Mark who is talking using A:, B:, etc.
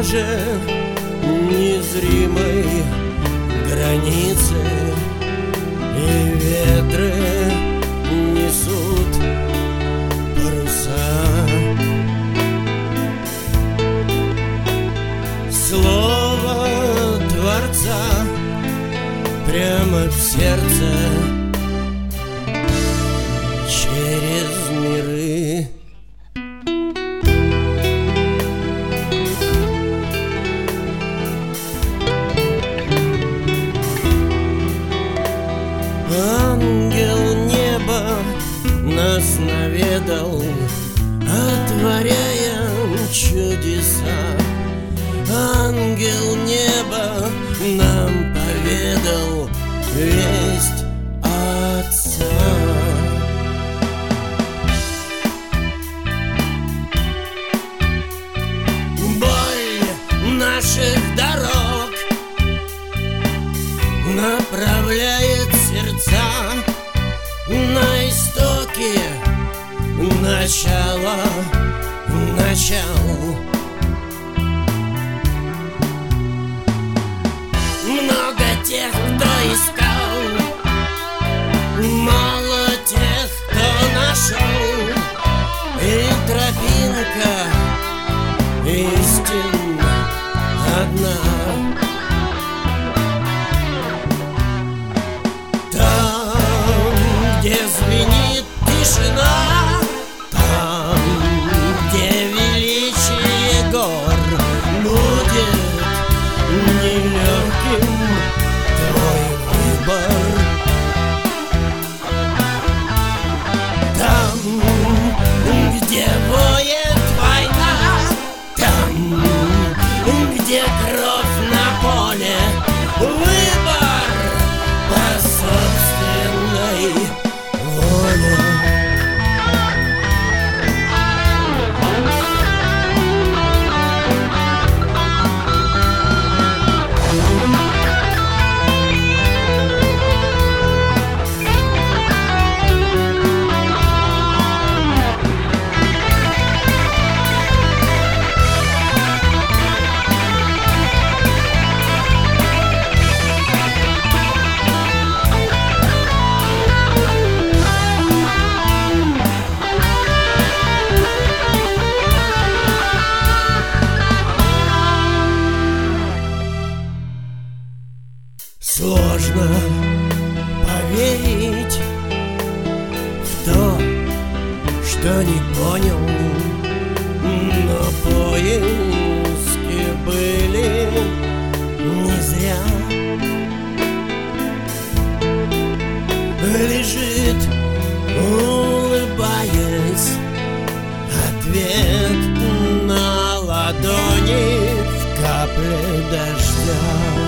A: же незримой границы, и ветры несут паруса. Слово Творца прямо в сердце через миры. Ангел неба нас наведал, отворяя чудеса. Ангел неба нам поведал весть Отца. Боль наших дорог направляет сердца на истоки начала начал. Много тех, кто искал, мало тех, кто нашел, и тропинка истин одна. Где звенит тишина, там, где величие гор, будет нелегким твой выбор. Там, где воет война, там, где кровь на поле, выбор по собственной воле. Сложно поверить в то, что не понял, но поиски были не зря. Лежит, улыбаясь, ответ на ладони в капле дождя.